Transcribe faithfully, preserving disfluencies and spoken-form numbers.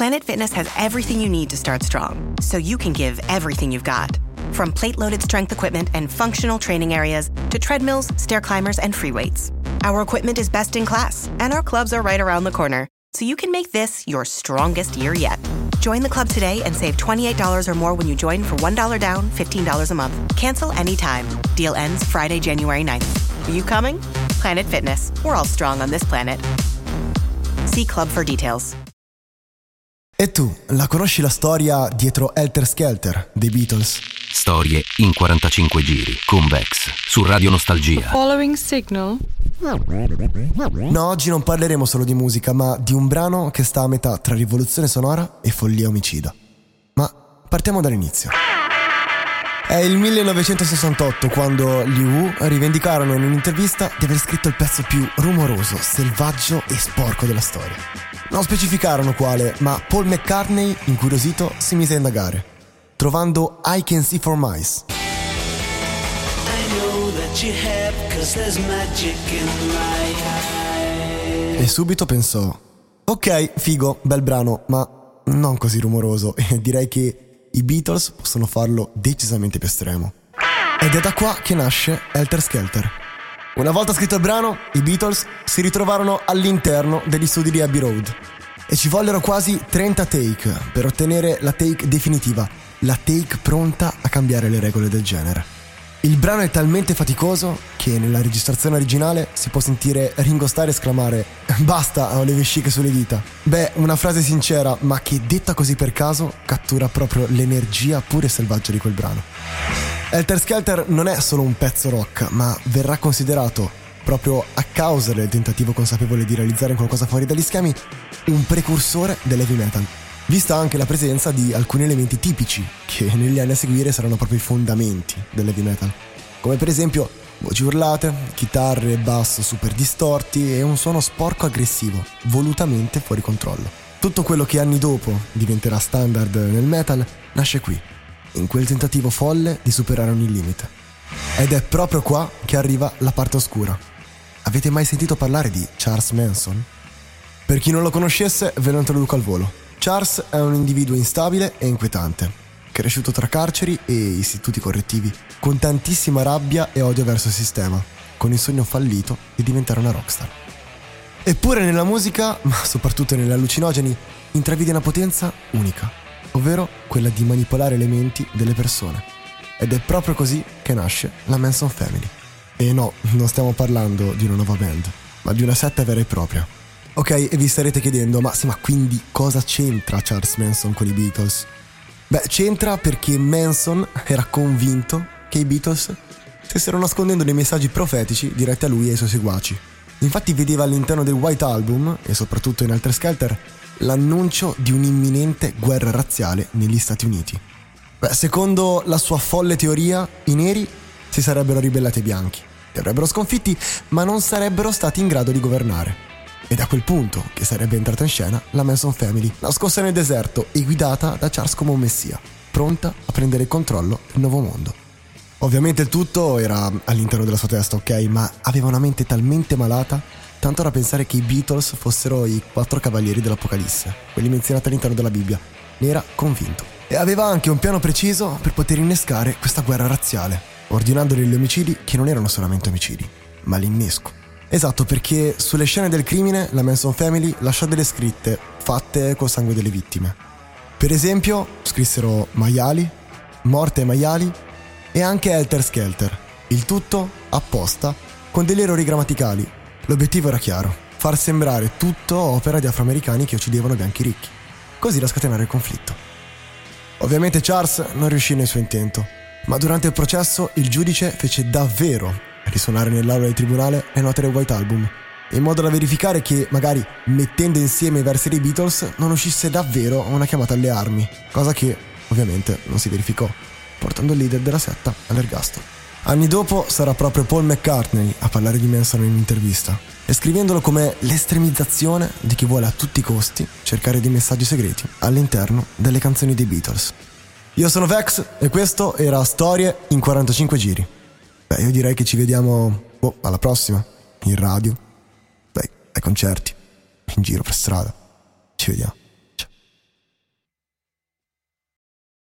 Planet Fitness has everything you need to start strong, so you can give everything you've got. From plate-loaded strength equipment and functional training areas to treadmills, stair climbers, and free weights. Our equipment is best in class, and our clubs are right around the corner, so you can make this your strongest year yet. Join the club today and save twenty-eight dollars or more when you join for one dollar down, fifteen dollars a month. Cancel anytime. Deal ends Friday, January ninth. Are you coming? Planet Fitness. We're all strong on this planet. See club for details. E tu, la conosci la storia dietro Helter Skelter dei Beatles? Storie in quarantacinque giri con Vex su Radio Nostalgia. Following signal. No, oggi non parleremo solo di musica, ma di un brano che sta a metà tra rivoluzione sonora e follia omicida. Ma partiamo dall'inizio. È il millenovecentosessantotto quando gli U rivendicarono in un'intervista di aver scritto il pezzo più rumoroso, selvaggio e sporco della storia. Non specificarono quale, ma Paul McCartney, incuriosito, si mise a indagare, trovando I Can See For Mice. E subito pensò: ok, figo, bel brano, ma non così rumoroso, e direi che i Beatles possono farlo decisamente più estremo. Ed è da qua che nasce Helter Skelter. Una volta scritto il brano, i Beatles si ritrovarono all'interno degli studi di Abbey Road e ci vollero quasi trenta take per ottenere la take definitiva, la take pronta a cambiare le regole del genere. Il brano è talmente faticoso che nella registrazione originale si può sentire Ringo Starr esclamare "Basta, ho le vesciche sulle dita". Beh, una frase sincera, ma che detta così per caso cattura proprio l'energia pura e selvaggia di quel brano. Helter Skelter non è solo un pezzo rock, ma verrà considerato, proprio a causa del tentativo consapevole di realizzare qualcosa fuori dagli schemi, un precursore dell'heavy metal, vista anche la presenza di alcuni elementi tipici che negli anni a seguire saranno proprio i fondamenti dell'heavy metal, come per esempio voci urlate, chitarre e basso super distorti e un suono sporco aggressivo, volutamente fuori controllo. Tutto quello che anni dopo diventerà standard nel metal nasce qui, in quel tentativo folle di superare ogni limite. Ed è proprio qua che arriva la parte oscura. Avete mai sentito parlare di Charles Manson? Per chi non lo conoscesse, ve lo introduco al volo. Charles è un individuo instabile e inquietante, cresciuto tra carceri e istituti correttivi, con tantissima rabbia e odio verso il sistema, con il sogno fallito di diventare una rockstar. Eppure nella musica, ma soprattutto negli allucinogeni, intravide una potenza unica, ovvero quella di manipolare le menti delle persone. Ed è proprio così che nasce la Manson Family. E no, non stiamo parlando di una nuova band, ma di una setta vera e propria. Ok, e vi starete chiedendo, ma sì, ma quindi cosa c'entra Charles Manson con i Beatles? Beh, c'entra perché Manson era convinto che i Beatles stessero nascondendo dei messaggi profetici diretti a lui e ai suoi seguaci. Infatti vedeva all'interno del White Album, e soprattutto in Helter Skelter, l'annuncio di un'imminente guerra razziale negli Stati Uniti. Beh, secondo la sua folle teoria, i neri si sarebbero ribellati ai bianchi, li avrebbero sconfitti, ma non sarebbero stati in grado di governare. Ed a quel punto che sarebbe entrata in scena la Manson Family, nascosta nel deserto e guidata da Charles come un messia, pronta a prendere il controllo del nuovo mondo. Ovviamente il tutto era all'interno della sua testa, ok, ma aveva una mente talmente malata tanto da pensare che i Beatles fossero i quattro cavalieri dell'Apocalisse, quelli menzionati all'interno della Bibbia. Ne era convinto. E aveva anche un piano preciso per poter innescare questa guerra razziale, ordinandogli gli omicidi che non erano solamente omicidi, ma l'innesco. Esatto, perché sulle scene del crimine la Manson Family lasciò delle scritte fatte col sangue delle vittime. Per esempio, scrissero maiali, morte ai maiali e anche Helter Skelter. Il tutto apposta, con degli errori grammaticali. L'obiettivo era chiaro: far sembrare tutto opera di afroamericani che uccidevano bianchi ricchi, così da scatenare il conflitto. Ovviamente Charles non riuscì nel suo intento, ma durante il processo il giudice fece davvero risuonare nell'aula del tribunale le note del White Album, in modo da verificare che, magari mettendo insieme i versi dei Beatles, non uscisse davvero una chiamata alle armi, cosa che ovviamente non si verificò, portando il leader della setta all'ergastolo. Anni dopo sarà proprio Paul McCartney a parlare di Manson in un'intervista, descrivendolo come l'estremizzazione di chi vuole a tutti i costi cercare dei messaggi segreti all'interno delle canzoni dei Beatles. Io sono Vex e questo era Storie in quarantacinque giri. Beh, io direi che ci vediamo, boh, alla prossima, in radio, beh, ai concerti, in giro per strada. Ci vediamo.